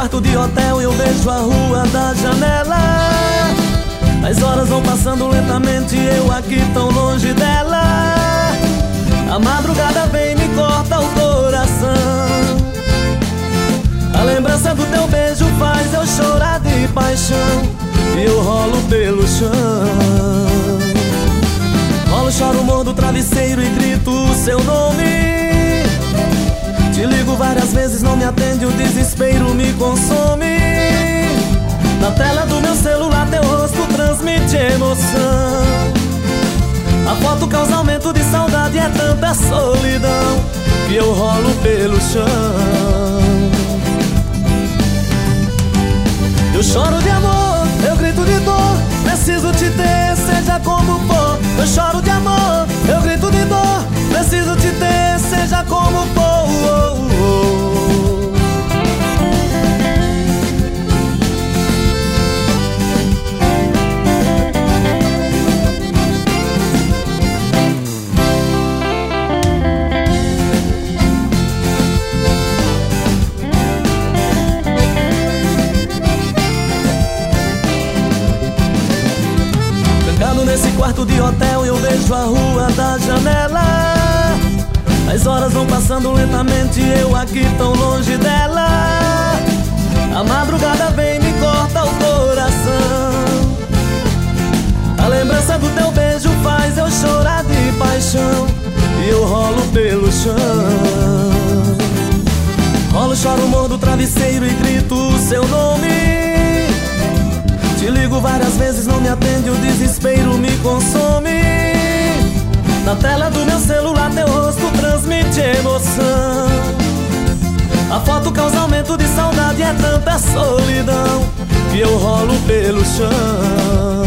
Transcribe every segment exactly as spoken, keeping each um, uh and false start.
quarto de hotel e eu vejo a rua da janela. As horas vão passando lentamente e eu aqui tão longe dela. A madrugada vem e me corta o coração. A lembrança do teu beijo faz eu chorar de paixão e eu rolo pelo chão. Rolo, choro, mordo o travesseiro e grito o seu nome. Te ligo várias vezes, não me atende, o desespero me consome. Na tela do meu celular teu rosto transmite emoção. A foto causa aumento de saudade, é tanta solidão que eu rolo pelo chão. Eu choro de amor, eu grito de dor, preciso te ter, seja como for. Eu choro de amor, eu grito de dor, preciso te ter, seja como for. Nesse quarto de hotel eu vejo a rua da janela. As horas vão passando lentamente e eu aqui tão longe dela. A madrugada vem e me corta o coração. A lembrança do teu beijo faz eu chorar de paixão e eu rolo pelo chão. Rolo, choro, mordo o travesseiro e grito o seu nome. Te ligo várias vezes, não me atende, o desespero me consome. Na tela do meu celular teu rosto transmite emoção. A foto causa aumento de saudade, é tanta solidão que eu rolo pelo chão.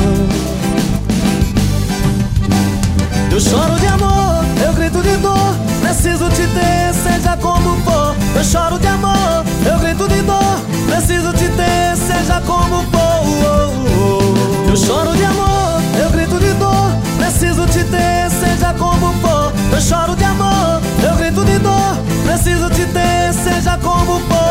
Eu choro de amor, eu grito de dor, preciso te ter, seja como for. Eu choro de amor, eu grito de dor, preciso te ter, seja como for. Eu choro de amor, eu grito de dor, preciso te ter, seja como for. Eu choro de amor, eu grito de dor, preciso te ter, seja como for.